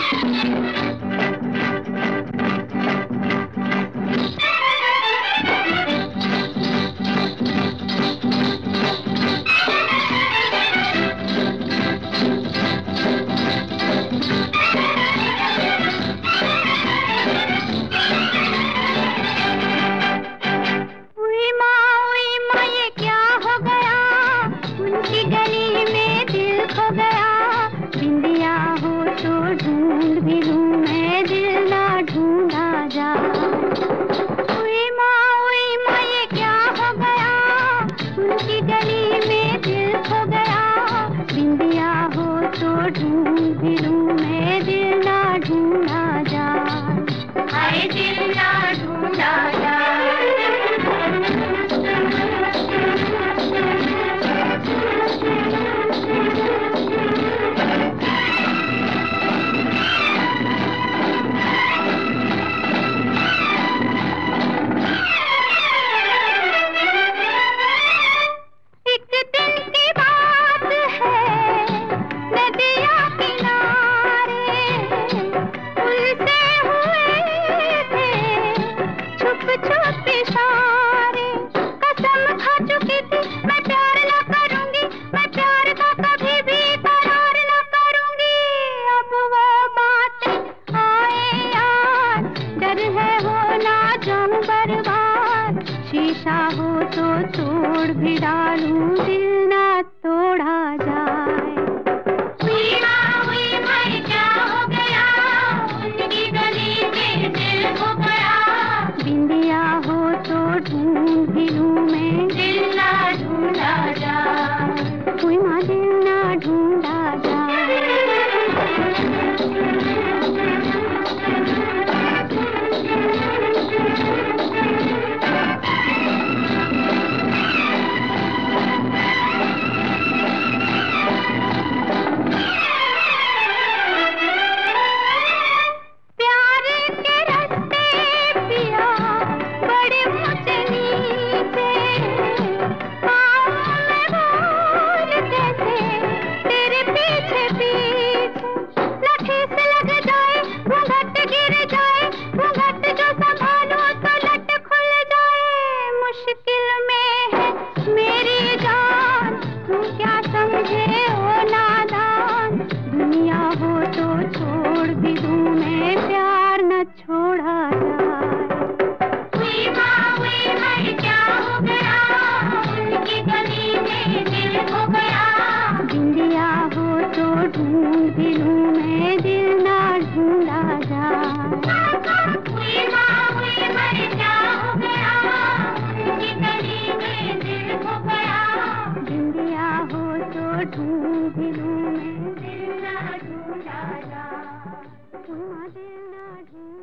ढूंढ भी लूं मैं, दिल ना ढूंढा जा। उई माँ ये क्या हो गया, उनकी गली में दिल खो गया। बिंदिया हो तो ढूंढ भी लूं मैं, दिल ना ढूंढा जा। हाय दिल ना ढूंढा जा। शीशा हो तो तोड़ भी डालूं, दिल ना तोड़ा जाए। उई माँ क्या हो गया, उनकी गली में दिल खो गया। बिंदिया हो तो ढूंढ भी लूं मैं, दिल ना ढूंढा जाए। उई माँ दिल ना ढूंढा जाए। छोड़ भी दूं मैं, प्यार न छोड़ा जाए। उई माँ क्या हो गया, उनकी गली में दिल खो गया। बिंदिया हो तो ढूंढ भी लूं मैं, दिल ना ढूंढा जाए। उई माँ क्या हो गया, उनकी गली में दिल खो गया। बिंदिया हो तो ढूंढ भी लूं मैं, दिल ना ढूंढा जा। दिल ना ढूंढ